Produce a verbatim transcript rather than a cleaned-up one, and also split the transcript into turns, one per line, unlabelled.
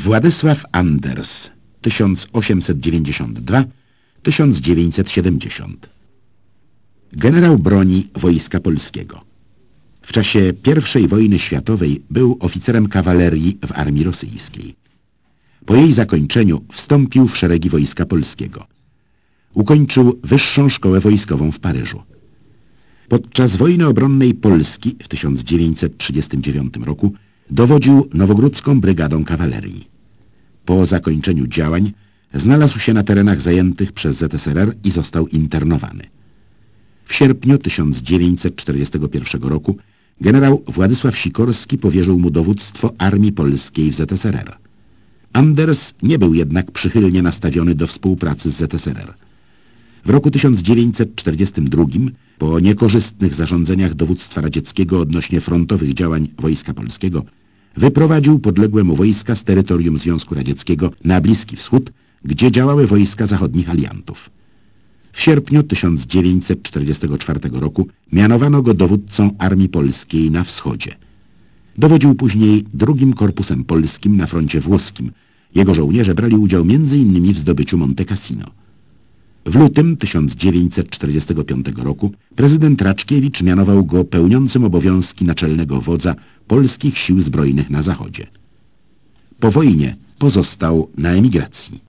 Władysław Anders tysiąc osiemset dziewięćdziesiąty drugi do tysiąc dziewięćset siedemdziesiątego. Generał broni Wojska Polskiego. W czasie pierwszej wojny światowej był oficerem kawalerii w armii rosyjskiej. Po jej zakończeniu wstąpił w szeregi Wojska Polskiego. Ukończył Wyższą Szkołę Wojskową w Paryżu. Podczas wojny obronnej Polski w tysiąc dziewięćset trzydziestym dziewiątym roku dowodził Nowogródzką Brygadą Kawalerii. Po zakończeniu działań znalazł się na terenach zajętych przez Z S R R i został internowany. W sierpniu tysiąc dziewięćset czterdziestego pierwszego roku generał Władysław Sikorski powierzył mu dowództwo Armii Polskiej w Z S R R. Anders nie był jednak przychylnie nastawiony do współpracy z Z S R R. W roku tysiąc dziewięćset czterdziestym drugim, po niekorzystnych zarządzeniach dowództwa radzieckiego odnośnie frontowych działań Wojska Polskiego, wyprowadził podległe mu wojska z terytorium Związku Radzieckiego na Bliski Wschód, gdzie działały wojska zachodnich aliantów. W sierpniu tysiąc dziewięćset czterdziestego czwartego roku mianowano go dowódcą Armii Polskiej na wschodzie. Dowodził później drugim Korpusem Polskim na froncie włoskim. Jego żołnierze brali udział między innymi w zdobyciu Monte Cassino. W lutym tysiąc dziewięćset czterdziestego piątego roku prezydent Raczkiewicz mianował go pełniącym obowiązki naczelnego wodza polskich sił zbrojnych na zachodzie. Po wojnie pozostał na emigracji.